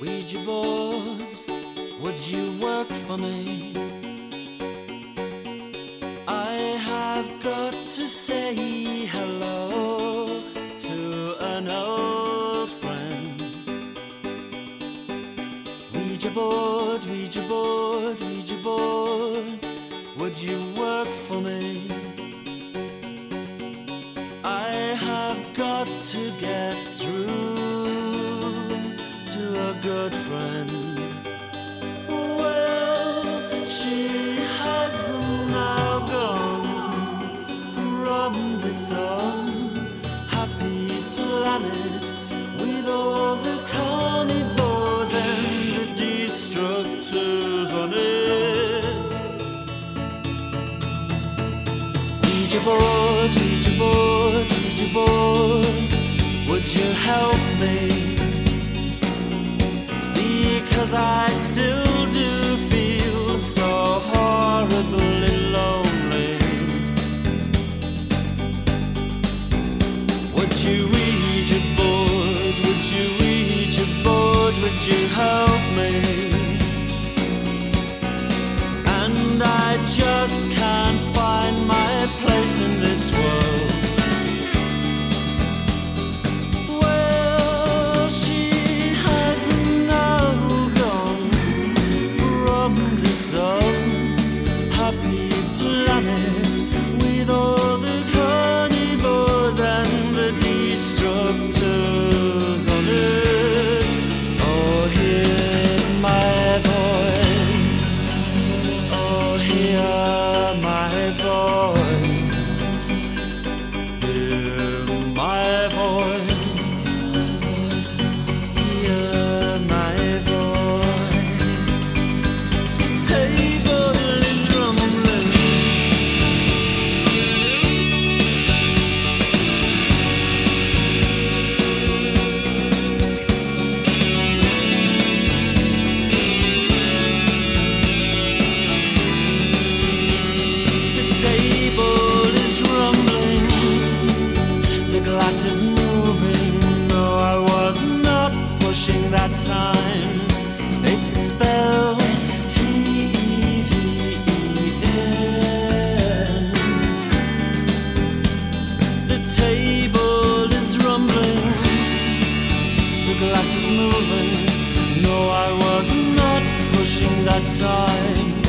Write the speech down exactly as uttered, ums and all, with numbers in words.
Ouija board, would you work for me? I have got to say hello to an old friend. Ouija board, Ouija board, Ouija board, would you work for me? I have got to get through to a good friend. Well, she has now gone from this unhappy planet with all the carnivores and the destructors on it. Ouija board, Ouija board, Ouija board, would you help me? Because I still do feel so horribly lonely. Would you Ouija board, would you Ouija board, would you help me? And I just can't find my place in this world. That time